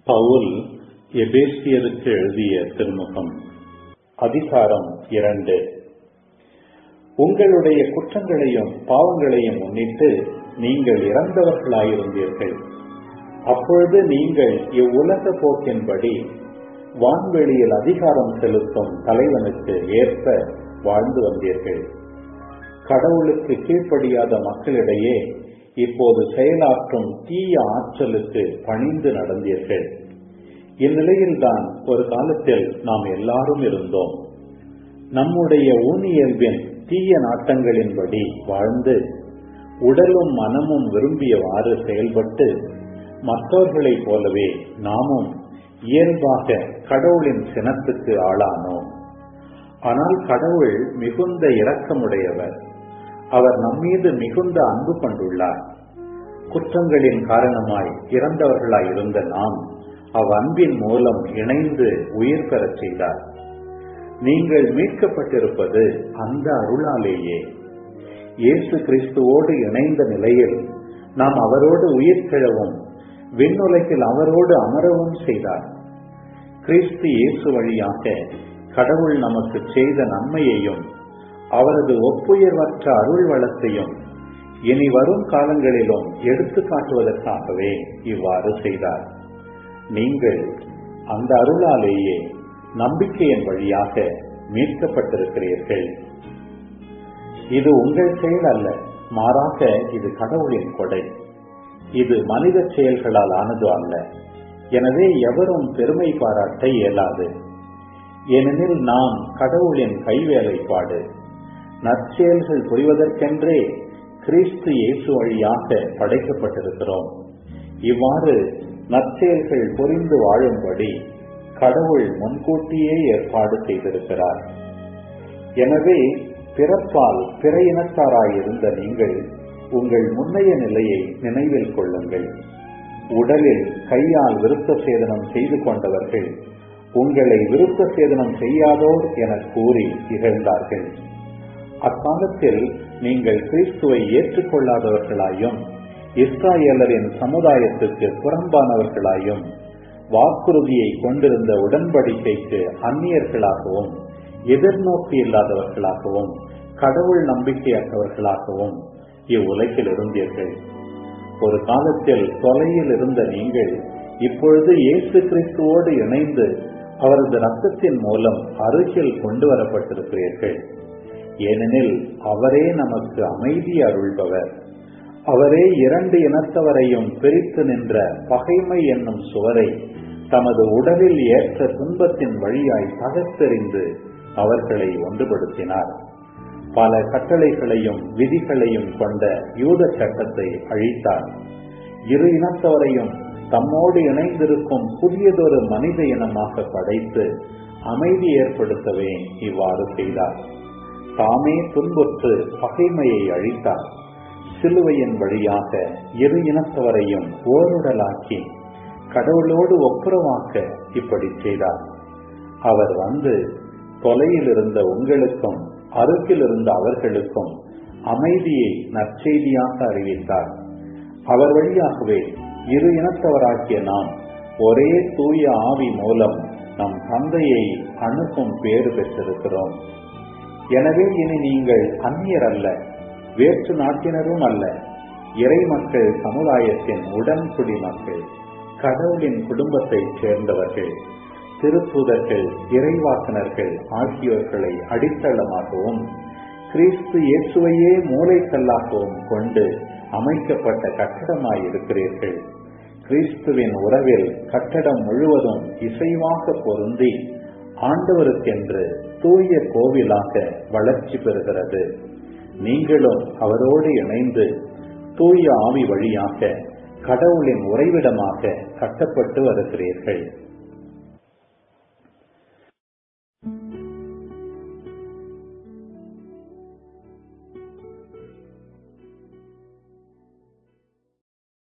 பவுல் எபேசியருக்கு எழுதிய திருமுகம். அதிகாரம் 2. உங்களுடைய குற்றங்களையும் பாவங்களையும் முன்னிட்டு நீங்கள் இறந்தவர்களாயிருந்தீர்கள். அப்பொழுது நீங்கள் இவ்வுலக போக்கின்படி வான்வெளியில் அதிகாரம் செலுத்தும் தலைவனுக்கு ஏற்ப வாழ்ந்து வந்தீர்கள். கடவுளுக்கு கீழ்ப்படியாத மக்களிடையே இப்போது செயலாற்றும் தீய ஆற்றலுக்கு பணிந்து நடந்தீர்கள். இந்நிலையில்தான் ஒரு காலத்தில் நாம் எல்லாரும் இருந்தோம். நம்முடைய ஊனியல்பின் தீய நாட்டங்களின்படி வாழ்ந்து உடலும் மனமும் விரும்பியவாறு செயல்பட்டு மற்றவர்களைப் போலவே நாமும் இயல்பாக கடவுளின் சினத்துக்கு ஆளானோம். ஆனால் கடவுள் மிகுந்த இரக்கமுடையவர். அவர் நம்மீது மிகுந்த அன்பு கொண்டுள்ளார். குற்றங்களின் காரணமாய் இறந்தவர்களாய் இருந்த நாம் அவ்வன்பின் மூலம் இணைந்து உயிர் பெறச் செய்தார். நீங்கள் மீட்கப்பட்டிருப்பது அந்த அருளாலேயே. இயேசு கிறிஸ்துவோடு இணைந்த நிலையில் நாம் அவரோடு உயிர் பெறவும் விண்ணுலகில் அவரோடு அமரவும் செய்தார். கிறிஸ்து இயேசு வழியாக கடவுள் நமக்கு செய்த நன்மையையும் அவரது ஒப்புயர்வற்ற அருள் வளத்தையும் இனி வரும் காலங்களிலும் எடுத்து காட்டுவதற்காகவே இவ்வாறு செய்தார். நீங்கள் அந்த அருளாலேயே நம்பிக்கையின் வழியாக மீட்கப்பட்டிருக்கிறீர்கள். இது உங்கள் செயல் அல்ல, மாறாக இது கடவுளின் கொடை. இது மனித செயல்களால் ஆனது அல்ல. எனவே எவரும் பெருமை பாராட்ட இயலாது. ஏனெனில் நாம் கடவுளின் கைவேலைப்பாடு, நற்செயல்கள் புரிவதற்கென்றே கிறிஸ்து இயேசு வழியாக படைக்கப்பட்டிருக்கிறோம். இவ்வாறு நற்செயல்கள் புரிந்து வாழும்படி கடவுள் முன்கூட்டியே ஏற்பாடு செய்திருக்கிறார். எனவே பிறப்பால் பிற இனத்தாராயிருந்த நீங்கள் உங்கள் முன்னைய நிலையை நினைவில் கொள்ளுங்கள். உடலில் கையால் விருத்த சேதனம் செய்து கொண்டவர்கள் உங்களை விருத்த சேதனம் செய்யாதோர் என கூறி இகழ்ந்தார்கள். அக்காலத்தில் நீங்கள் கிறிஸ்துவை ஏற்றுக்கொள்ளாதவர்களாயும் இஸ்ராயேலரின் சமுதாயத்துக்கு புறம்பானவர்களாயும் வாக்குறுதியை கொண்டிருந்த உடன்படிக்கைக்கு அந்நியர்களாகவும் எதிர்நோக்கு இல்லாதவர்களாகவும் கடவுள் நம்பிக்கையற்றவர்களாகவும் இவ்வுலகில் இருந்தீர்கள். ஒரு காலத்தில் தொலையில் இருந்த நீங்கள் இப்பொழுது இயேசு கிறிஸ்துவோடு இணைந்து அவரது இரத்தத்தின் மூலம் அருகில் கொண்டு வரப்பட்டிருக்கிறீர்கள். ஏனெனில் அவரே நமக்கு அமைதி அருள்பவர். அவரே இரண்டு இனத்தவரையும் பிரித்து நின்ற பகைமை என்னும் சுவரை தமது உடலில் ஏற்ற துன்பத்தின் வழியாய் தகர்த்தெறிந்து அவர்களை ஒன்றுபடுத்தினார். பல கட்டளைகளையும் விதிகளையும் கொண்ட யூத சட்டத்தை அழித்தார். இரு இனத்தவரையும் தம்மோடு இணைந்திருக்கும் புதியதொரு மனித இனமாக படைத்து அமைதி ஏற்படுத்தவே இவ்வாறு செய்தார். தாமே துன்புற்று பகைமையை அழித்தார். சிலுவையின் வழியாக இரு இனத்தவரையும் ஓருடலாக்கி கடவுளோடு ஒப்புரவாக்க இப்படி செய்தார். அவர் வந்து தொலையில் இருந்த உங்களுக்கும் அருகில் இருந்த அவர்களுக்கும் அமைதியை நற்செய்தியாக அறிவித்தார். அவர் வழியாகவே இரு இனத்தவராகிய நாம் ஒரே தூய ஆவி மூலம் நம் தந்தையை அணுகும் பேறு பெற்றிருக்கிறோம். எனவே இனி நீங்கள் அந்நியர் அல்ல, வேற்று நாட்டினரும் அல்ல, இறை மக்கள் சமுதாயத்தின் உடன்குடி மக்கள், கடவுளின் குடும்பத்தைச் சேர்ந்தவர்கள், திருத்தூதர்கள், இறைவாசனர்கள் ஆகியோர்களை அடித்தளமாகவும் கிறிஸ்து இயேசுவையே மூலைக்கல்லாகவும் கொண்டு அமைக்கப்பட்ட கட்டடமாய் இருக்கிறீர்கள். கிறிஸ்துவின் உறவில் கட்டடம் முழுவதும் இசைவாக பொருந்தி ஆண்டவருக்கென்று தூய கோவிலாக வளர்ச்சி பெறுகிறது. நீங்களும் அவரோடு இணைந்து தூய ஆவி வழியாக கடவுளின் உறைவிடமாக கட்டப்பட்டு வருகிறீர்கள்.